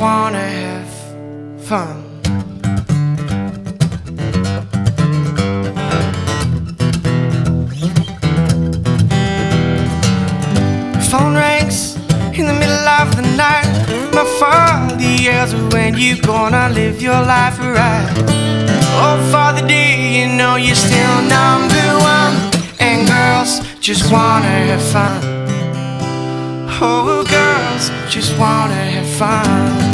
wanna have fun. Phone rings in the middle of the night. My father yells, when you gonna live your life right? Oh, Father, do you know you're still number one? And girls just wanna have fun. Oh, girls just wanna have fun.